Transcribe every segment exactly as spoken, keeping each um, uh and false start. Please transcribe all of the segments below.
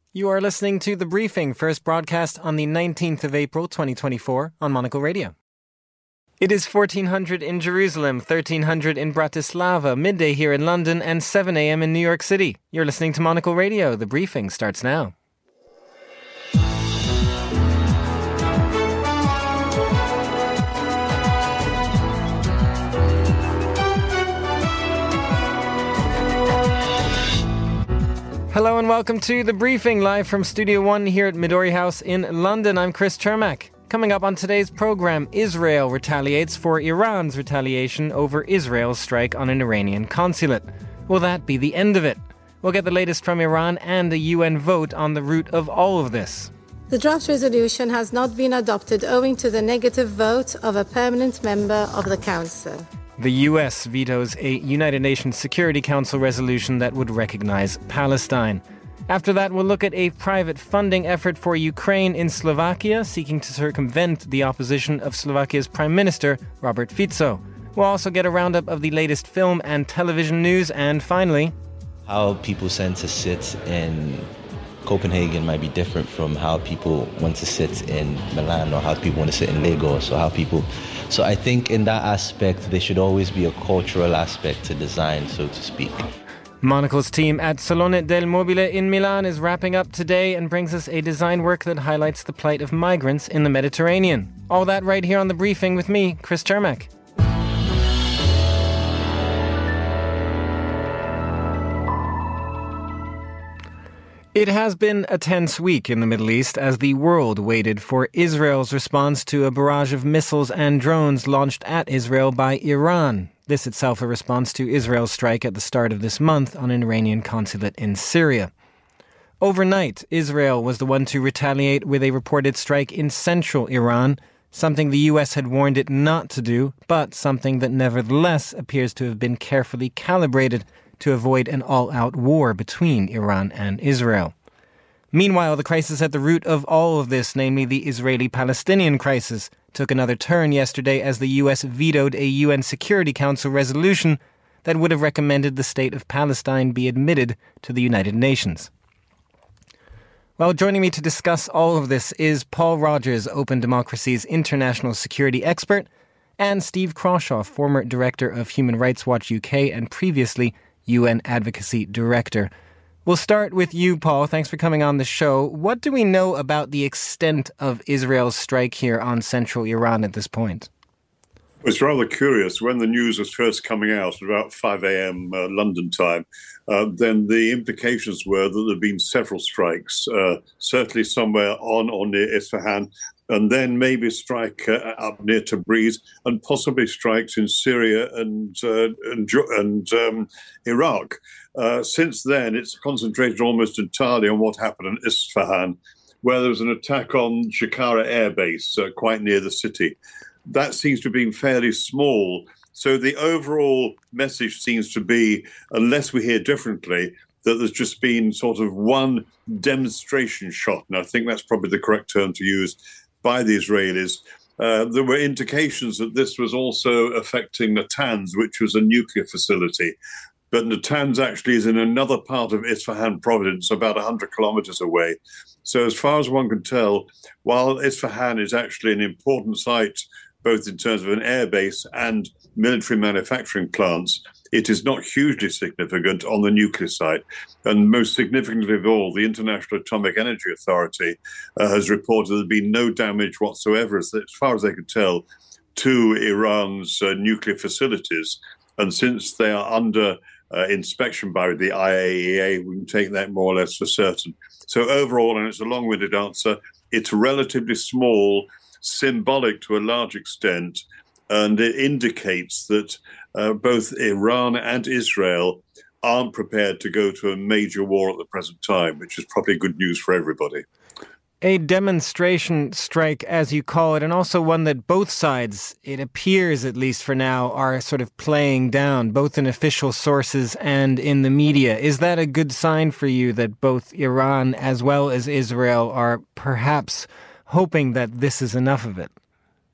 You are listening to The Briefing, first broadcast on the nineteenth of April, twenty twenty-four, on Monocle Radio. It is fourteen hundred in Jerusalem, thirteen hundred in Bratislava, midday here in London, and seven a.m. in New York City. You're listening to Monocle Radio. The Briefing starts now. Hello and welcome to The Briefing, live from Studio One here at Midori House in London. I'm Chris Chermak. Coming up on today's program, Israel retaliates for Iran's retaliation over Israel's strike on an Iranian consulate. Will that be the end of it? We'll get the latest from Iran and a U N vote on the root of all of this. The draft resolution has not been adopted owing to the negative vote of a permanent member of the Council. The U S vetoes a United Nations Security Council resolution that would recognize Palestine. After that, we'll look at a private funding effort for Ukraine in Slovakia, seeking to circumvent the opposition of Slovakia's Prime Minister, Robert Fico. We'll also get a roundup of the latest film and television news, and finally, how people tend to sit in Copenhagen might be different from how people want to sit in Milan or how people want to sit in Lagos or how people... So I think in that aspect, there should always be a cultural aspect to design, so to speak. Monocle's team at Salone del Mobile in Milan is wrapping up today and brings us a design work that highlights the plight of migrants in the Mediterranean. All that right here on The Briefing with me, Chris Chermak. It has been a tense week in the Middle East as the world waited for Israel's response to a barrage of missiles and drones launched at Israel by Iran. This itself a response to Israel's strike at the start of this month on an Iranian consulate in Syria. Overnight, Israel was the one to retaliate with a reported strike in central Iran, something the U S had warned it not to do, but something that nevertheless appears to have been carefully calibrated to avoid an all-out war between Iran and Israel. Meanwhile, the crisis at the root of all of this, namely the Israeli-Palestinian crisis, took another turn yesterday as the U S vetoed a U N Security Council resolution that would have recommended the state of Palestine be admitted to the United Nations. Well, joining me to discuss all of this is Paul Rogers, Open Democracy's international security expert, and Steve Crawshaw, former director of Human Rights Watch U K and previously U N Advocacy Director. We'll start with you, Paul. Thanks for coming on the show. What do we know about the extent of Israel's strike here on central Iran at this point? It's rather curious. When the news was first coming out at about five a.m. Uh, London time, uh, then the implications were that there had been several strikes, uh, certainly somewhere on or near Isfahan, and then maybe a strike uh, up near Tabriz, and possibly strikes in Syria and uh, and, and um, Iraq. Uh, since then, it's concentrated almost entirely on what happened in Isfahan, where there was an attack on Shakara Air Base, uh, quite near the city. That seems to have been fairly small. So the overall message seems to be, unless we hear differently, that there's just been sort of one demonstration shot, and I think that's probably the correct term to use, by the Israelis. Uh, there were indications that this was also affecting Natanz, which was a nuclear facility. But Natanz actually is in another part of Isfahan province, about one hundred kilometers away. So as far as one can tell, while Isfahan is actually an important site, both in terms of an airbase and military manufacturing plants, it is not hugely significant on the nuclear side. And most significantly of all, the International Atomic Energy Authority uh, has reported there's been no damage whatsoever, as, as far as they can tell, to Iran's uh, nuclear facilities. And since they are under uh, inspection by the I A E A, we can take that more or less for certain. So overall, and it's a long-winded answer, it's relatively small, symbolic to a large extent, and it indicates that uh, both Iran and Israel aren't prepared to go to a major war at the present time, which is probably good news for everybody. A demonstration strike, as you call it, and also one that both sides, it appears at least for now, are sort of playing down, both in official sources and in the media. Is that a good sign for you that both Iran as well as Israel are perhaps hoping that this is enough of it?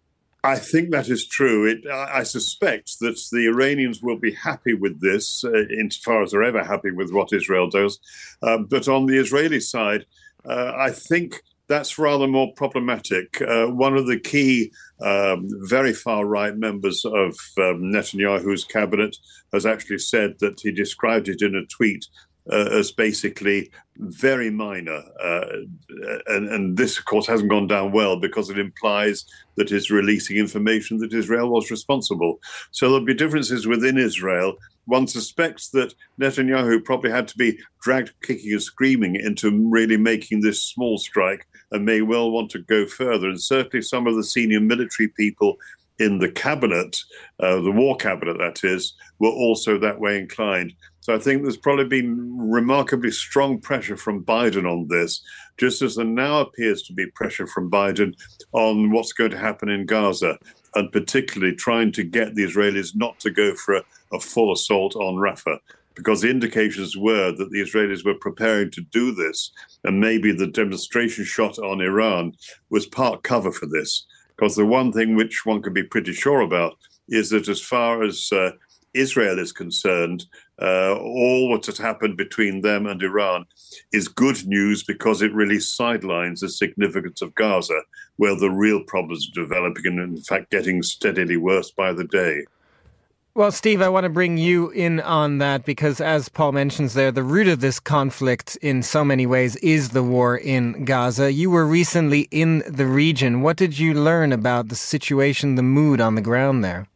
I think that is true. It, I suspect that the Iranians will be happy with this, uh, insofar as they're ever happy with what Israel does. Uh, but on the Israeli side, uh, I think that's rather more problematic. Uh, one of the key, um, very far-right members of um, Netanyahu's cabinet has actually said that he described it in a tweet uh, as basically very minor. Uh, and, and this, of course, hasn't gone down well because it implies that it's releasing information that Israel was responsible. So there'll be differences within Israel. One suspects that Netanyahu probably had to be dragged kicking and screaming into really making this small strike and may well want to go further. And certainly some of the senior military people in the cabinet, uh, the war cabinet that is, were also that way inclined. So I think there's probably been remarkably strong pressure from Biden on this, just as there now appears to be pressure from Biden on what's going to happen in Gaza, and particularly trying to get the Israelis not to go for a, a full assault on Rafah, because the indications were that the Israelis were preparing to do this, and maybe the demonstration shot on Iran was part cover for this. Because the one thing which one can be pretty sure about is that as far as uh, Israel is concerned, uh, all what has happened between them and Iran is good news because it really sidelines the significance of Gaza, where the real problems are developing and, in fact, getting steadily worse by the day. Well, Steve, I want to bring you in on that because, as Paul mentions there, the root of this conflict in so many ways is the war in Gaza. You were recently in the region. What did you learn about the situation, the mood on the ground there?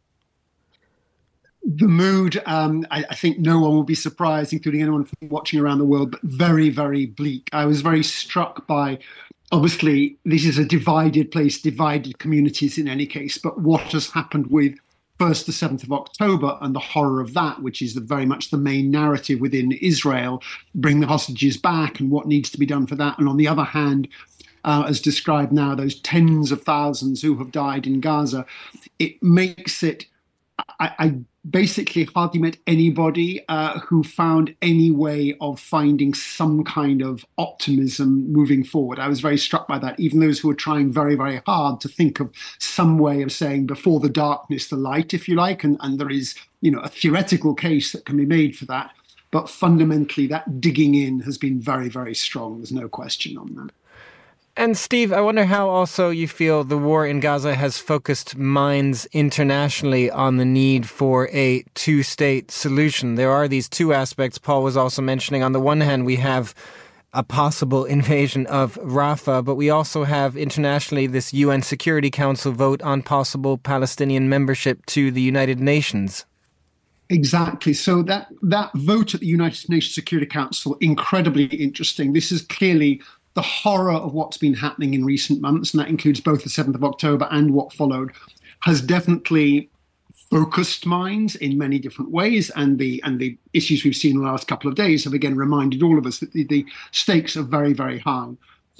The mood, um, I, I think no one will be surprised, including anyone watching around the world, but very, very bleak. I was very struck by, obviously, this is a divided place, divided communities in any case, but what has happened with first the seventh of October and the horror of that, which is the, very much the main narrative within Israel, bring the hostages back and what needs to be done for that. And on the other hand, uh, as described now, those tens of thousands who have died in Gaza, it makes it, I, I basically hardly met anybody uh, who found any way of finding some kind of optimism moving forward. I was very struck by that. Even those who were trying very, very hard to think of some way of saying before the darkness, the light, if you like, and, and there is, you know, a theoretical case that can be made for that. But fundamentally, that digging in has been very, very strong. There's no question on that. And Steve, I wonder how also you feel the war in Gaza has focused minds internationally on the need for a two-state solution. There are these two aspects Paul was also mentioning. On the one hand, we have a possible invasion of Rafah, but we also have internationally this U N Security Council vote on possible Palestinian membership to the United Nations. Exactly. So that, that vote at the United Nations Security Council, incredibly interesting. This is clearly the horror of what's been happening in recent months, and that includes both the seventh of October and what followed, has definitely focused minds in many different ways. And the and the issues we've seen in the last couple of days have again reminded all of us that the, the stakes are very, very high.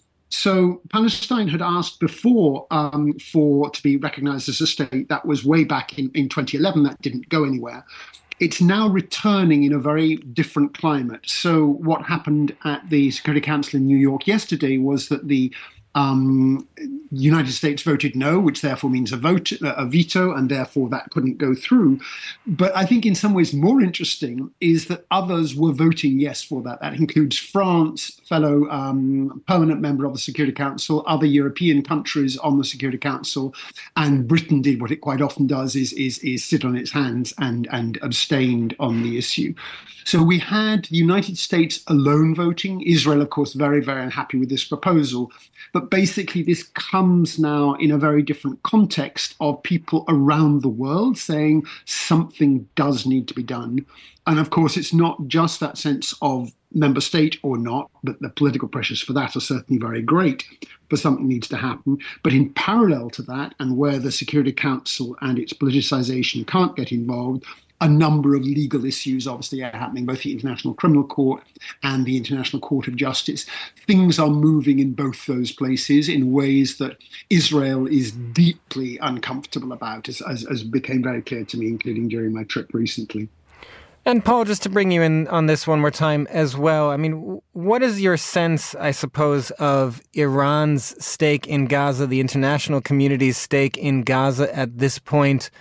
So Palestine had asked before um, for to be recognized as a state. That was way back in, in twenty eleven. That didn't go anywhere. It's now returning in a very different climate. So what happened at the Security Council in New York yesterday was that the um, United States voted no, which therefore means a vote, a veto, and therefore that couldn't go through. But I think in some ways more interesting is that others were voting yes for that. That includes France, fellow um, permanent member of the Security Council, other European countries on the Security Council, and Britain did what it quite often does, is, is, is sit on its hands and, and abstained on the issue. So we had the United States alone voting. Israel, of course, very, very unhappy with this proposal. But basically, this comes now in a very different context of people around the world saying something does need to be done. And of course, it's not just that sense of member state or not, but the political pressures for that are certainly very great, but something needs to happen. But in parallel to that, and where the Security Council and its politicization can't get involved, a number of legal issues obviously are happening, both the International Criminal Court and the International Court of Justice. Things are moving in both those places in ways that Israel is deeply uncomfortable about, as, as, as became very clear to me, including during my trip recently. And Paul, just to bring you in on this one more time as well, I mean, what is your sense, I suppose, of Iran's stake in Gaza, the international community's stake in Gaza at this point?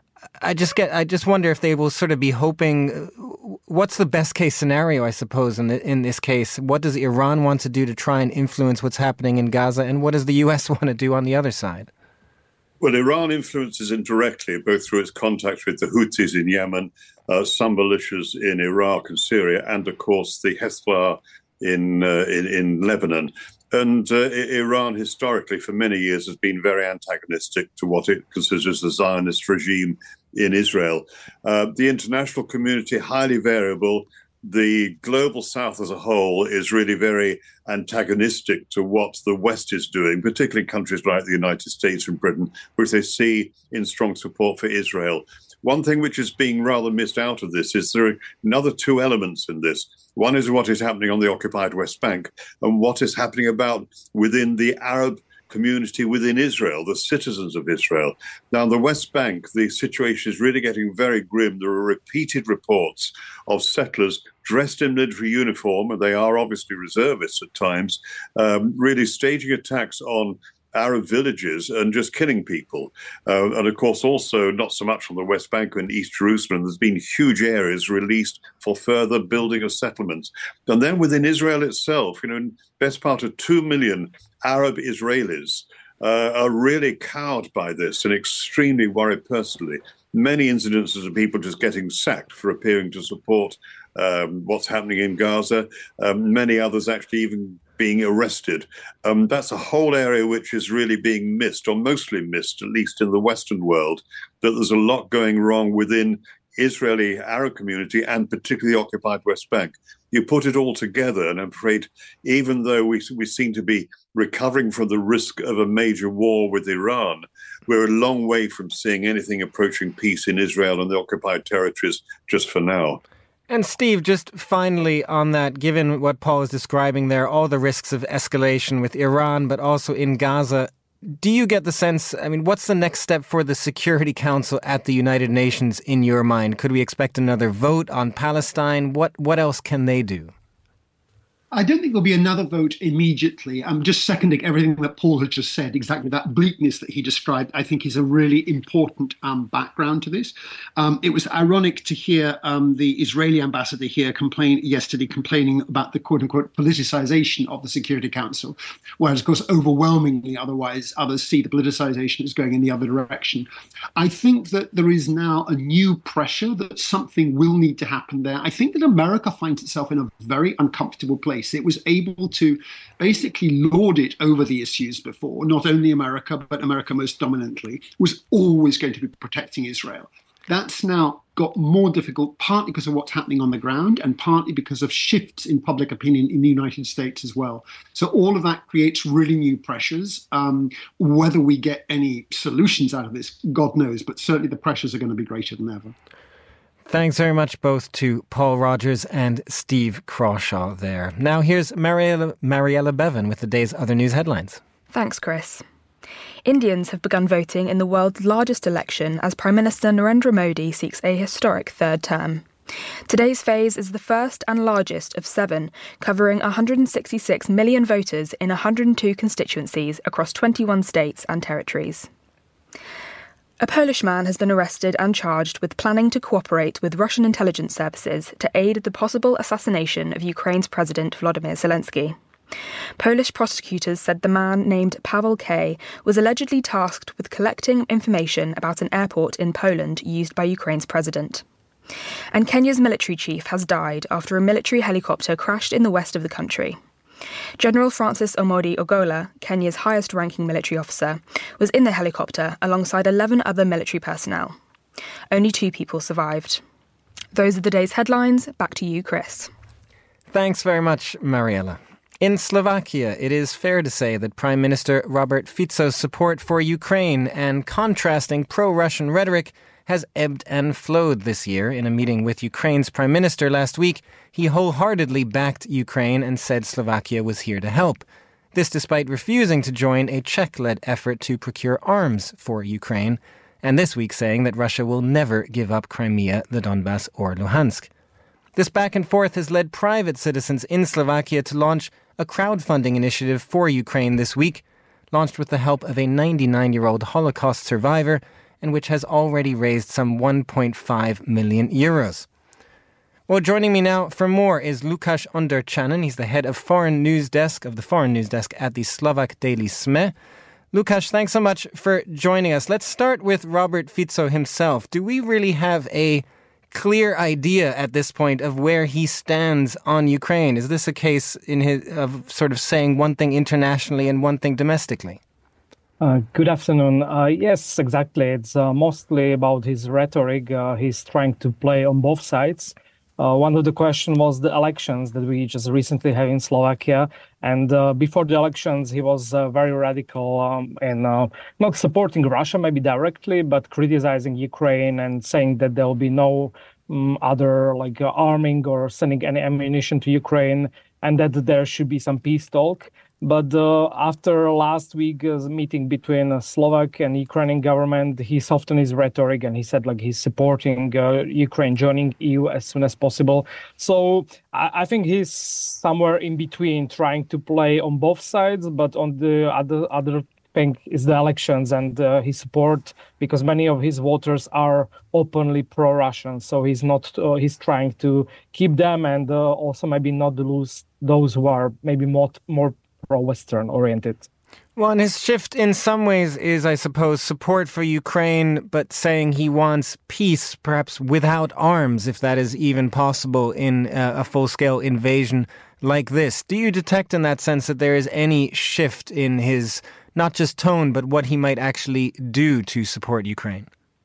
I just get, I just wonder if they will sort of be hoping, what's the best case scenario, I suppose, in the, in this case? What does Iran want to do to try and influence what's happening in Gaza, and what does the U S want to do on the other side? Well, Iran influences indirectly, both through its contacts with the Houthis in Yemen, uh, some militias in Iraq and Syria, and, of course, the Hezbollah in, uh, in, in Lebanon. And uh, Iran, historically, for many years, has been very antagonistic to what it considers the Zionist regime in Israel. Uh, the international community, highly variable. The global South as a whole is really very antagonistic to what the West is doing, particularly countries like the United States and Britain, which they see in strong support for Israel. One thing which is being rather missed out of this is there are another two elements in this. One is what is happening on the occupied West Bank and what is happening about within the Arab community within Israel, the citizens of Israel. Now, on the West Bank, the situation is really getting very grim. There are repeated reports of settlers dressed in military uniform, and they are obviously reservists at times, um, really staging attacks on Arab villages and just killing people. Uh, and of course, also not so much on the West Bank and East Jerusalem. There's been huge areas released for further building of settlements. And then within Israel itself, you know, in best part of two million Arab Israelis uh, are really cowed by this and extremely worried personally. Many incidences of people just getting sacked for appearing to support um, what's happening in Gaza. Um, many others actually even being arrested. Um, that's a whole area which is really being missed, or mostly missed, at least in the Western world, that there's a lot going wrong within Israeli Arab community and particularly the occupied West Bank. You put it all together, and I'm afraid even though we, we seem to be recovering from the risk of a major war with Iran, we're a long way from seeing anything approaching peace in Israel and the occupied territories just for now. And Steve, just finally on that, given what Paul is describing there, all the risks of escalation with Iran, but also in Gaza, do you get the sense, I mean, what's the next step for the Security Council at the United Nations in your mind? Could we expect another vote on Palestine? What what else can they do? I don't think there'll be another vote immediately. I'm just seconding everything that Paul has just said. Exactly that bleakness that he described, I think, is a really important um, background to this. Um, it was ironic to hear um, the Israeli ambassador here complain yesterday, complaining about the quote-unquote politicization of the Security Council, whereas, of course, overwhelmingly otherwise others see the politicization as going in the other direction. I think that there is now a new pressure that something will need to happen there. I think that America finds itself in a very uncomfortable place. It was able to basically lord it over the issues before. Not only America, but America most dominantly, was always going to be protecting Israel. That's now got more difficult, partly because of what's happening on the ground and partly because of shifts in public opinion in the United States as well. So all of that creates really new pressures. Um, whether we get any solutions out of this, God knows, but certainly the pressures are going to be greater than ever. Thanks very much both to Paul Rogers and Steve Crawshaw there. Now here's Mariella, Mariella Bevan with the day's other news headlines. Thanks, Chris. Indians have begun voting in the world's largest election as Prime Minister Narendra Modi seeks a historic third term. Today's phase is the first and largest of seven, covering one hundred sixty-six million voters in one hundred two constituencies across twenty-one states and territories. A Polish man has been arrested and charged with planning to cooperate with Russian intelligence services to aid the possible assassination of Ukraine's President Volodymyr Zelensky. Polish prosecutors said the man named Paweł K. was allegedly tasked with collecting information about an airport in Poland used by Ukraine's president. And Kenya's military chief has died after a military helicopter crashed in the west of the country. General Francis Omondi Ogola, Kenya's highest-ranking military officer, was in the helicopter alongside eleven other military personnel. Only two people survived. Those are the day's headlines. Back to you, Chris. Thanks very much, Mariella. In Slovakia, it is fair to say that Prime Minister Robert Fico's support for Ukraine and contrasting pro-Russian rhetoric has ebbed and flowed this year. In a meeting with Ukraine's Prime Minister last week, he wholeheartedly backed Ukraine and said Slovakia was here to help. This despite refusing to join a Czech-led effort to procure arms for Ukraine. and this week saying that Russia will never give up Crimea, the Donbas, or Luhansk. This back and forth has led private citizens in Slovakia to launch a crowdfunding initiative for Ukraine this week, launched with the help of a ninety-nine-year-old Holocaust survivor, and which has already raised some one point five million euros. Well, joining me now for more is Lukáš Ondorčanin. He's the head of Foreign News Desk of the Foreign News Desk at the Slovak daily S M E. Lukáš, thanks so much for joining us. Let's start with Robert Fico himself. Do we really have a clear idea at this point of where he stands on Ukraine? Is this a case in his of sort of saying one thing internationally and one thing domestically? Uh, good afternoon. Uh, yes, exactly. It's uh, mostly about his rhetoric. Uh, he's trying to play on both sides. Uh, one of the questions was the elections that we just recently had in Slovakia. And uh, before the elections, he was uh, very radical um, and uh, not supporting Russia maybe directly, but criticizing Ukraine and saying that there will be no um, other like uh, arming or sending any ammunition to Ukraine, and that there should be some peace talk. But uh, after last week's meeting between uh, Slovak and Ukrainian government, he softened his rhetoric and he said like he's supporting uh, Ukraine joining E U as soon as possible. So I, I think he's somewhere in between, trying to play on both sides, but on the other other thing is the elections and uh, his support, because many of his voters are openly pro-Russian. So he's not uh, he's trying to keep them and uh, also maybe not lose those who are maybe more more pro-Western oriented. Well, and his shift in some ways is, I suppose, support for Ukraine, but saying he wants peace, perhaps without arms, if that is even possible in uh, a full-scale invasion like this. Do you detect in that sense that there is any shift in his, not just tone, but what he might actually do to support Ukraine?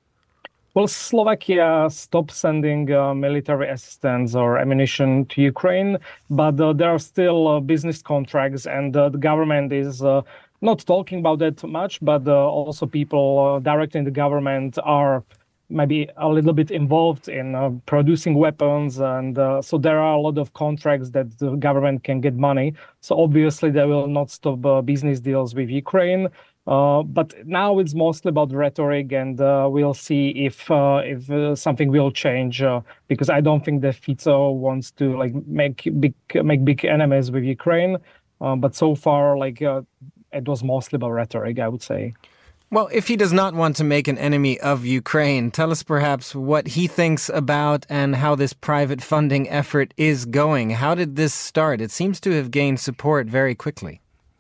Well, Slovakia stopped sending uh, military assistance or ammunition to Ukraine, but uh, there are still uh, business contracts, and uh, the government is uh, not talking about that much, but uh, also people uh, directly in the government are maybe a little bit involved in uh, producing weapons, and uh, so there are a lot of contracts that the government can get money. So obviously they will not stop uh, business deals with Ukraine. Uh, but now it's mostly about rhetoric, and uh, we'll see if uh, if uh, something will change. Uh, because I don't think that Fico wants to like make big make big enemies with Ukraine. Uh, but so far, like uh, it was mostly about rhetoric, I would say. Well, if he does not want to make an enemy of Ukraine, tell us perhaps what he thinks about and how this private funding effort is going. How did this start? It seems to have gained support very quickly.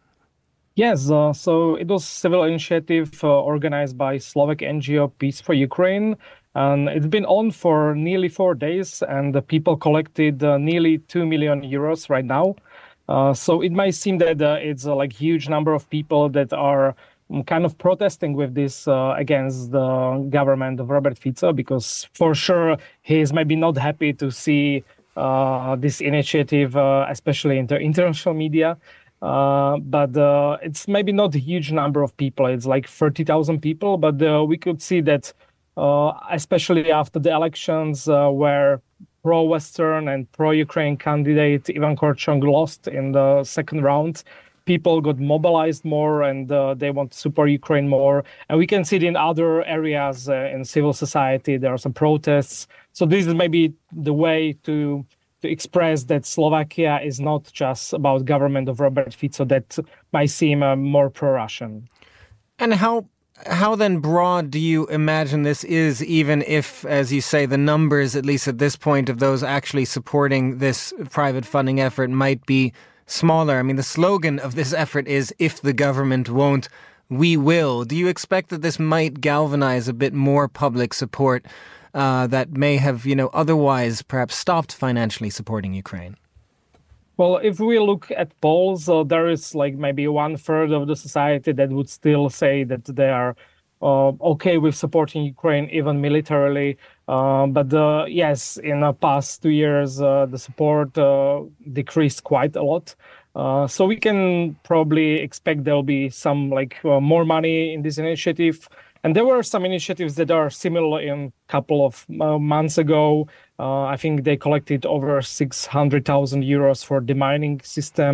Yes, uh, so it was a civil initiative uh, organized by Slovak N G O Peace for Ukraine, and it's been on for nearly four days, and the people collected uh, nearly two million euros right now. Uh, so it might seem that uh, it's a like huge number of people that are um, kind of protesting with this uh, against the government of Robert Fico, because for sure he is maybe not happy to see uh, this initiative, uh, especially in the international media. Uh, but uh, it's maybe not a huge number of people. It's like thirty thousand people. But uh, we could see that, uh, especially after the elections, uh, where pro-Western and pro-Ukraine candidate Ivan Korčok lost in the second round, people got mobilized more and uh, they want to support Ukraine more. And we can see it in other areas uh, in civil society. There are some protests. So this is maybe the way to... to express that Slovakia is not just about government of Robert Fico that might seem uh, more pro-Russian. And how how then broad do you imagine this is, even if, as you say, the numbers, at least at this point, of those actually supporting this private funding effort might be smaller? I mean, the slogan of this effort is, if the government won't, we will. Do you expect that this might galvanize a bit more public support Uh, that may have, you know, otherwise perhaps stopped financially supporting Ukraine? Well, if we look at polls, uh, there is like maybe one third of the society that would still say that they are uh, okay with supporting Ukraine, even militarily. Uh, but uh, yes, in the past two years, uh, the support uh, decreased quite a lot. Uh, so we can probably expect there will be some like uh, more money in this initiative. And there were some initiatives that are similar in a couple of uh, months ago. Uh, I think they collected over six hundred thousand euros for the mining system.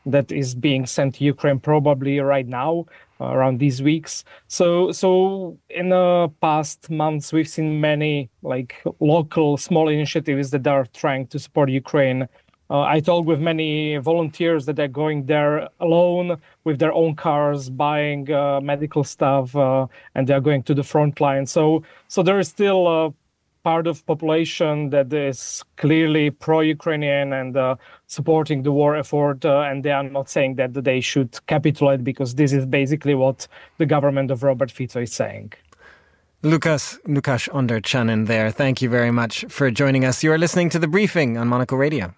that is being sent to Ukraine probably right now, uh, around these weeks. So, so in the past months, we've seen many like local small initiatives that are trying to support Ukraine. Uh, I talked with many volunteers that are going there alone with their own cars, buying uh, medical stuff, uh, and they're going to the front line. So, so there is still a part of population that is clearly pro-Ukrainian and uh, supporting the war effort, uh, and they are not saying that they should capitulate, because this is basically what the government of Robert Fico is saying. Lukas, Lukas Onderchanin there. Thank you very much for joining us. You are listening to The Briefing on Monocle Radio.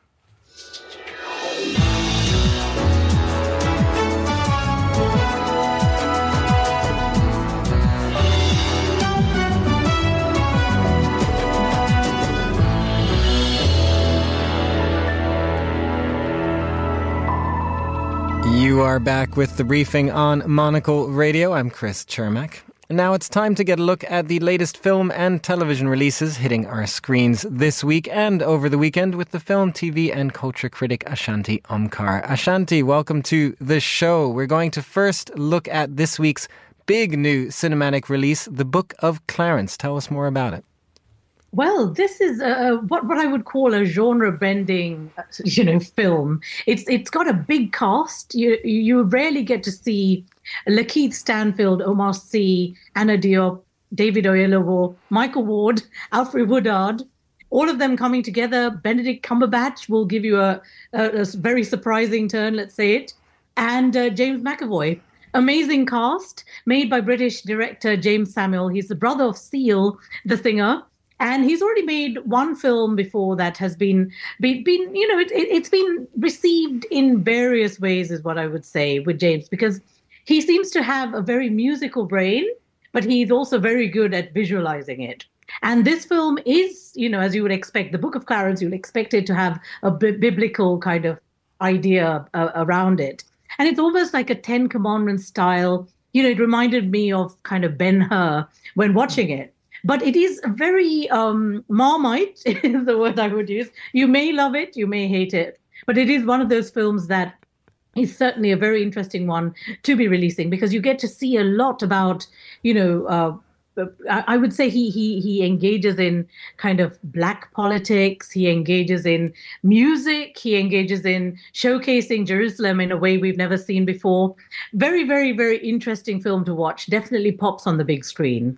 You are back with The Briefing on Monocle Radio. I'm Chris Chermak. Now it's time to get a look at the latest film and television releases hitting our screens this week and over the weekend with the film, T V and culture critic Ashanti Omkar. Ashanti, welcome to the show. We're going to first look at this week's big new cinematic release, The Book of Clarence. Tell us more about it. Well, this is uh, what what I would call a genre-bending, you know, film. It's it's got a big cast. You you rarely get to see Lakeith Stanfield, Omar Sy, Anna Diop, David Oyelowo, Michael Ward, Alfred Woodard, all of them coming together. Benedict Cumberbatch will give you a, a, a very surprising turn, let's say it, and uh, James McAvoy. Amazing cast made by British director James Samuel. He's the brother of Seal, the singer. And he's already made one film before that has been, been, been you know, it, it, it's been received in various ways, is what I would say with James, because he seems to have a very musical brain, but he's also very good at visualizing it. And this film is, you know, as you would expect, The Book of Clarence, you'd expect it to have a b- biblical kind of idea uh, around it. And it's almost like a Ten Commandments style. You know, it reminded me of kind of Ben-Hur when watching it. But it is very um, Marmite, is the word I would use. You may love it, you may hate it. But it is one of those films that is certainly a very interesting one to be releasing, because you get to see a lot about, you know, uh, I would say he he he engages in kind of black politics. He engages in music. He engages in showcasing Jerusalem in a way we've never seen before. Very, very, very interesting film to watch. Definitely pops on the big screen.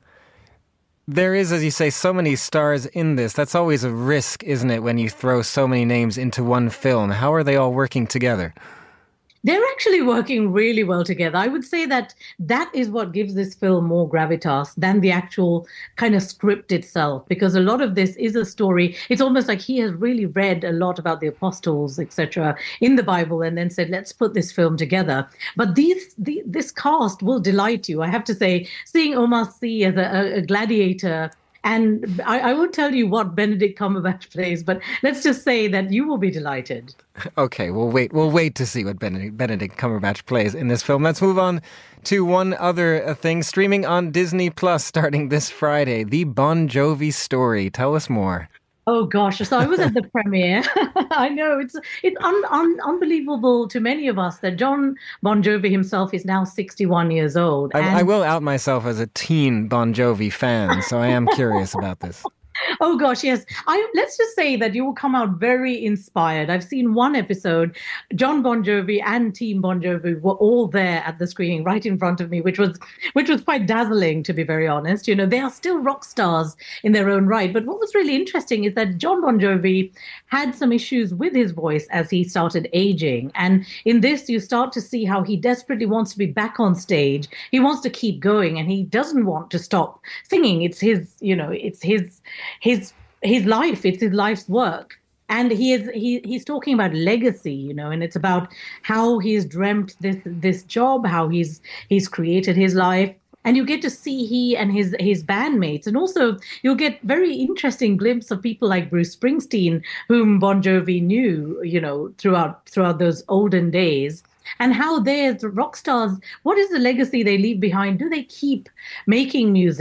There is, as you say, so many stars in this. That's always a risk, isn't it, when you throw so many names into one film? How are they all working together? They're actually working really well together. I would say that that is what gives this film more gravitas than the actual kind of script itself, because a lot of this is a story. It's almost like he has really read a lot about the apostles, et cetera, in the Bible, and then said, let's put this film together. But these, the, this cast will delight you. I have to say, seeing Omar Sy as a, a gladiator, and I, I won't tell you what Benedict Cumberbatch plays, but let's just say that you will be delighted. Okay, we'll wait. We'll wait to see what Benedict, Benedict Cumberbatch plays in this film. Let's move on to one other thing. Streaming on Disney Plus starting this Friday, The Bon Jovi Story. Tell us more. Oh gosh! So I was at the premiere. I know it's it's un, un, unbelievable to many of us that John Bon Jovi himself is now sixty-one years old. I, and... I will out myself as a teen Bon Jovi fan, so I am curious about this. Oh gosh, yes. I let's just say that you will come out very inspired. I've seen one episode. John Bon Jovi and Team Bon Jovi were all there at the screening, right in front of me, which was which was quite dazzling, to be very honest. You know, they are still rock stars in their own right. But what was really interesting is that John Bon Jovi had some issues with his voice as he started aging. And in this, you start to see how he desperately wants to be back on stage. He wants to keep going, and he doesn't want to stop singing. It's his, you know, it's his his his life. It's his life's work. And he is he he's talking about legacy, you know, and it's about how he's dreamt this this job, how he's he's created his life. And you get to see he and his his bandmates. And also you'll get very interesting glimpse of people like Bruce Springsteen, whom Bon Jovi knew, you know, throughout throughout those olden days. And how they, as rock stars, what is the legacy they leave behind? Do they keep making music?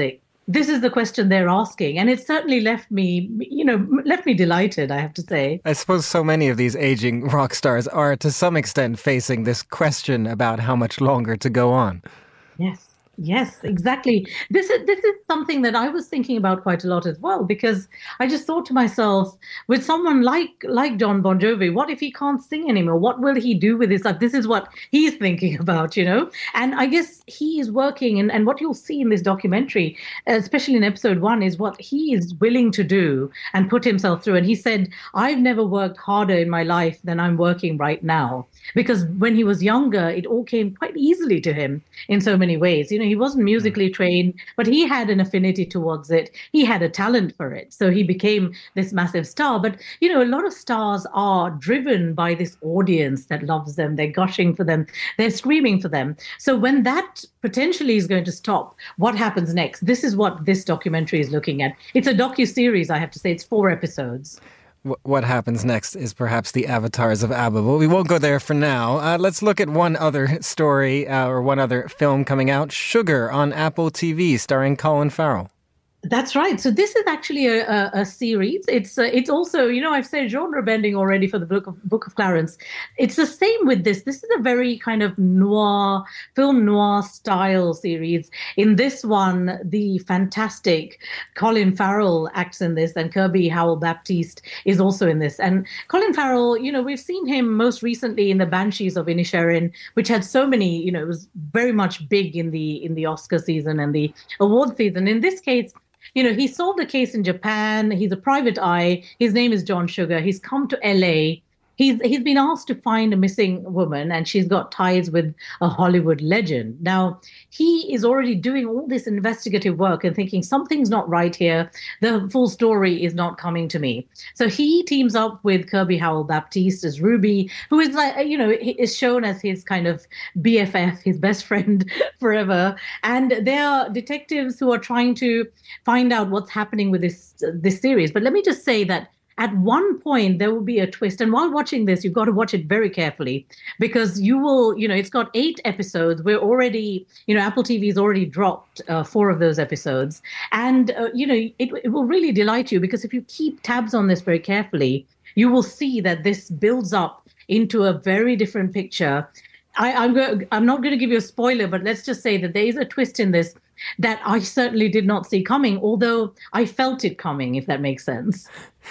this is the question they're asking. And it certainly left me, you know, left me delighted, I have to say. I suppose so many of these aging rock stars are to some extent facing this question about how much longer to go on. Yes. Yes, exactly. This is this is something that I was thinking about quite a lot as well, because I just thought to myself, with someone like like Jon Bon Jovi, what if he can't sing anymore? What will he do with his life? This is what he's thinking about, you know? And I guess he is working, and, and what you'll see in this documentary, especially in episode one, is what he is willing to do and put himself through. And he said, I've never worked harder in my life than I'm working right now. Because when he was younger, it all came quite easily to him in so many ways. You know, he wasn't musically trained, but he had an affinity towards it. He had a talent for it. So he became this massive star. But, you know, a lot of stars are driven by this audience that loves them. They're gushing for them. They're screaming for them. So when that potentially is going to stop, what happens next? This is what this documentary is looking at. It's a docuseries, I have to say. It's four episodes. What happens next is perhaps the avatars of ABBA, but we won't go there for now. Uh, let's look at one other story uh, or one other film coming out, Sugar, on Apple T V, starring Colin Farrell. That's right. So this is actually a, a, a series. It's uh, it's also, you know, I've said genre bending already for the Book of Book of Clarence. It's the same with this. This is a very kind of noir, film noir style series. In this one, the fantastic Colin Farrell acts in this, and Kirby Howell-Baptiste is also in this. And Colin Farrell, you know, we've seen him most recently in The Banshees of Inisherin, which had so many, you know, it was very much big in the in the Oscar season and the award season. In this case, you know, he solved a case in Japan. He's a private eye. His name is John Sugar. He's come to L A. He's he's been asked to find a missing woman, and she's got ties with a Hollywood legend. Now, he is already doing all this investigative work and thinking something's not right here. The full story is not coming to me. So he teams up with Kirby Howell-Baptiste as Ruby, who is like, you know, is shown as his kind of B F F, his best friend forever. And they are detectives who are trying to find out what's happening with this this series. But let me just say that at one point, there will be a twist. And while watching this, you've got to watch it very carefully, because you will, you know, it's got eight episodes. We're already, you know, Apple T V has already dropped uh, four of those episodes. And, uh, you know, it, it will really delight you, because if you keep tabs on this very carefully, you will see that this builds up into a very different picture. I, I'm, go- I'm not going to give you a spoiler, but let's just say that there is a twist in this that I certainly did not see coming, although I felt it coming, if that makes sense.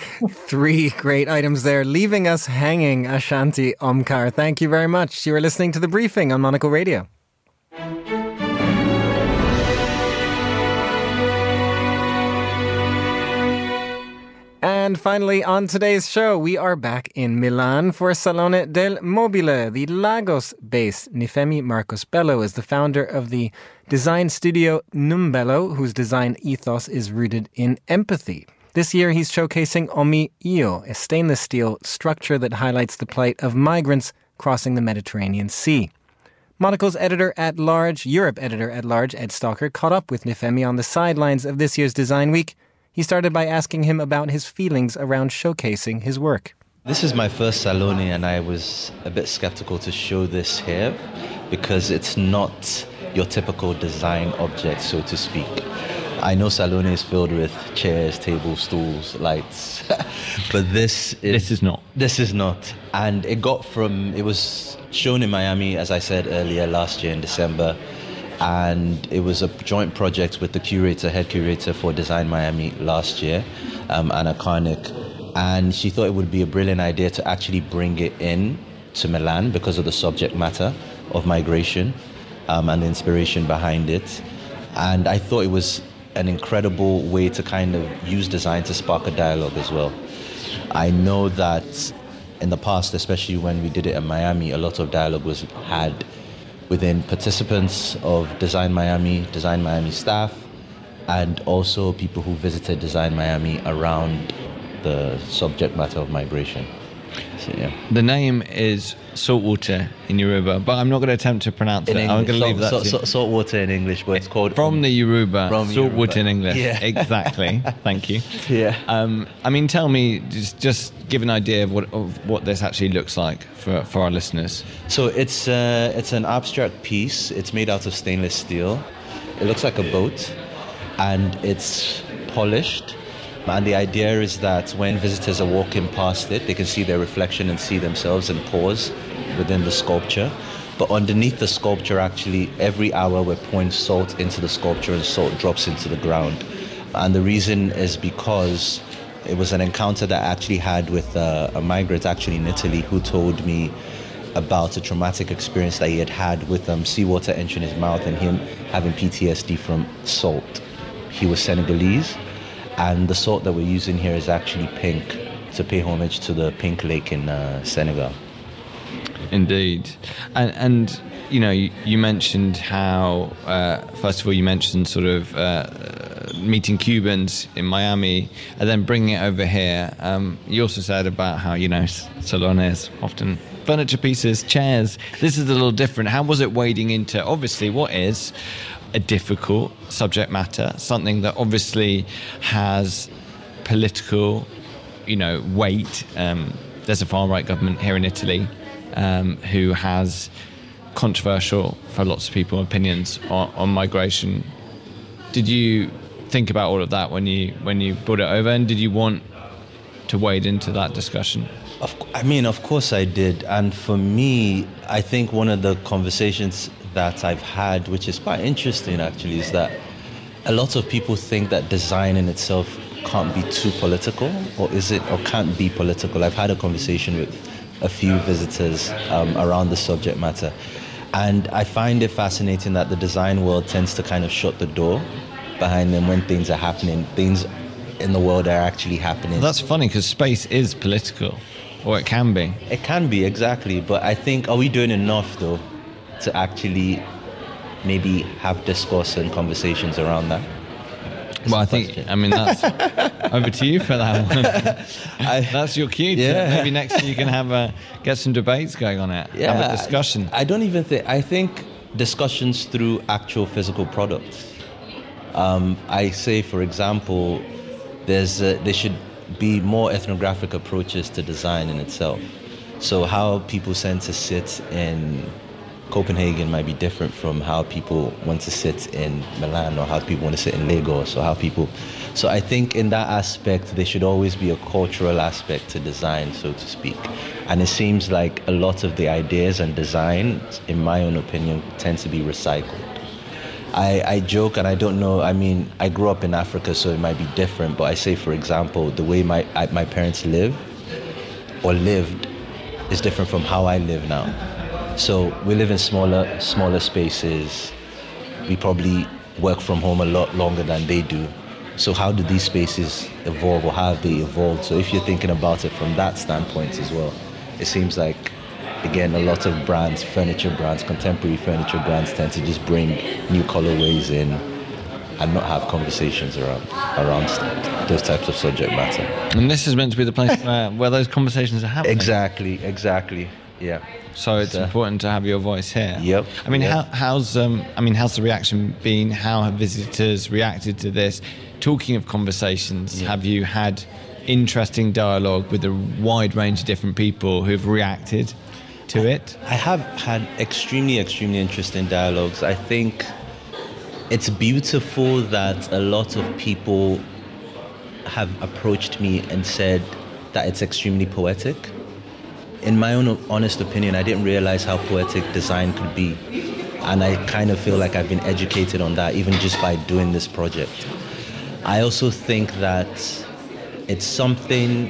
Three great items there, leaving us hanging. Ashanti Omkar, thank you very much. You are listening to The Briefing on Monocle Radio. And finally, on today's show, we are back in Milan for Salone del Mobile. The Lagos-based Nifemi Marcos Bello is the founder of the design studio Numbello, whose design ethos is rooted in empathy. This year, he's showcasing Omi Io, a stainless steel structure that highlights the plight of migrants crossing the Mediterranean Sea. Monocle's editor-at-large, Europe editor-at-large, Ed Stalker, caught up with Nifemi on the sidelines of this year's Design Week. He started by asking him about his feelings around showcasing his work. This is my first Salone, and I was a bit skeptical to show this here because it's not your typical design object, so to speak. I know Salone is filled with chairs, tables, stools, lights, but this is... This is not. This is not. And it got from... It was shown in Miami, as I said earlier, last year in December. And it was a joint project with the curator, head curator for Design Miami last year, um, Anna Karnik. And she thought it would be a brilliant idea to actually bring it in to Milan because of the subject matter of migration um, and the inspiration behind it. And I thought it was an incredible way to kind of use design to spark a dialogue as well. I know that in the past, especially when we did it in Miami, a lot of dialogue was had within participants of Design Miami, Design Miami staff, and also people who visited Design Miami around the subject matter of migration. So, yeah. The name is Saltwater in Yoruba, but I'm not going to attempt to pronounce in it. English, I'm going to leave that salt, to salt, Saltwater in English, but it's called... From the Yoruba, from Saltwater Yoruba. in English. Yeah. Exactly. Thank you. Yeah. Um, I mean, tell me, just, just give an idea of what of what this actually looks like for, for our listeners. So it's uh, it's an abstract piece. It's made out of stainless steel. It looks like a boat. and it's polished. And the idea is that when visitors are walking past it, they can see their reflection and see themselves and pause within the sculpture. But underneath the sculpture, actually, every hour we're pouring salt into the sculpture and salt drops into the ground. And the reason is because it was an encounter that I actually had with a, a migrant actually in Italy who told me about a traumatic experience that he had had with um, seawater entering his mouth and him having P T S D from salt. He was Senegalese, and the salt that we're using here is actually pink, to pay homage to the Pink Lake in uh, Senegal. Indeed. And, and you know, you, you mentioned how, uh, first of all, you mentioned sort of uh, meeting Cubans in Miami and then bringing it over here. Um, you also said about how, you know, salones, often furniture pieces, chairs. This is a little different. How was it wading into, obviously, what is a difficult subject matter, something that obviously has political, you know, weight. Um, there's a far-right government here in Italy um, who has controversial, for lots of people, opinions on, on migration. Did you think about all of that when you when you brought it over, and did you want to wade into that discussion? Of, I mean, of course I did. And for me, I think one of the conversations that I've had, which is quite interesting actually, is that a lot of people think that design in itself can't be too political, or is it, or can't be political. I've had a conversation with a few visitors um, around the subject matter, and I find it fascinating that the design world tends to kind of shut the door behind them when things are happening. Things in the world are actually happening. That's funny, because space is political, or it can be. It can be, exactly. But I think, are we doing enough though to actually maybe have discourse and conversations around that? Well, I think, question. I mean, that's over to you for that one. I, that's your cue. Yeah. Maybe next year you can have a, get some debates going on it. Yeah, have a discussion. I, I don't even think, I think discussions through actual physical products. Um, I say, for example, there's a, there should be more ethnographic approaches to design in itself. So how people tend to sit in Copenhagen might be different from how people want to sit in Milan, or how people want to sit in Lagos, or how people... So I think in that aspect, there should always be a cultural aspect to design, so to speak. And it seems like a lot of the ideas and designs, in my own opinion, tend to be recycled. I, I joke, and I don't know, I mean, I grew up in Africa, so it might be different, but I say, for example, the way my, I, my parents live, or lived, is different from how I live now. So we live in smaller, smaller spaces. We probably work from home a lot longer than they do. So how do these spaces evolve, or how have they evolved? So if you're thinking about it from that standpoint as well, it seems like, again, a lot of brands, furniture brands, contemporary furniture brands tend to just bring new colorways in and not have conversations around around those types of subject matter. And this is meant to be the place where, where those conversations are happening. Exactly, exactly. Yeah. So it's so, important to have your voice here. Yep. I mean, yep. how, how's um, I mean, how's the reaction been? How have visitors reacted to this? Talking of conversations, yep. Have you had interesting dialogue with a wide range of different people who've reacted to it? I have had extremely, extremely interesting dialogues. I think it's beautiful that a lot of people have approached me and said that it's extremely poetic. In my own honest opinion, I didn't realize how poetic design could be. And I kind of feel like I've been educated on that, even just by doing this project. I also think that it's something,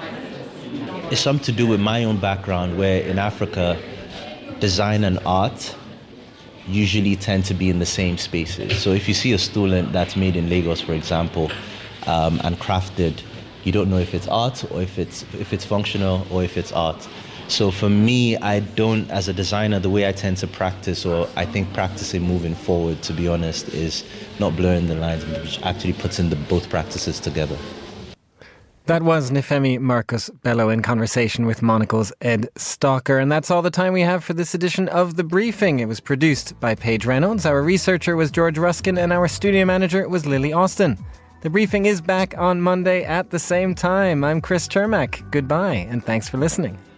it's something to do with my own background, where in Africa, design and art usually tend to be in the same spaces. So if you see a stool that's made in Lagos, for example, um, and crafted, you don't know if it's art or if it's if it's functional or if it's art. So for me, I don't, as a designer, the way I tend to practice, or I think practicing moving forward, to be honest, is not blurring the lines, which actually puts in the both practices together. That was Nifemi Marcus Bello in conversation with Monocle's Ed Stalker. And that's all the time we have for this edition of The Briefing. It was produced by Paige Reynolds. Our researcher was George Ruskin, and our studio manager was Lily Austin. The Briefing is back on Monday at the same time. I'm Chris Chermak. Goodbye, and thanks for listening.